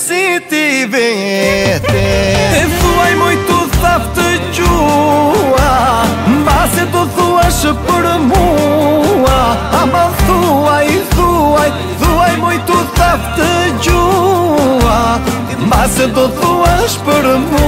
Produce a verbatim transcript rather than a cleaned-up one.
si ti vete. E thuaj moj tu thaf të gjua, mbase tu thuash për mua. Ama thuaj, thuaj, thuaj moj tu thaf të gjua, mbase tu thuash për mua.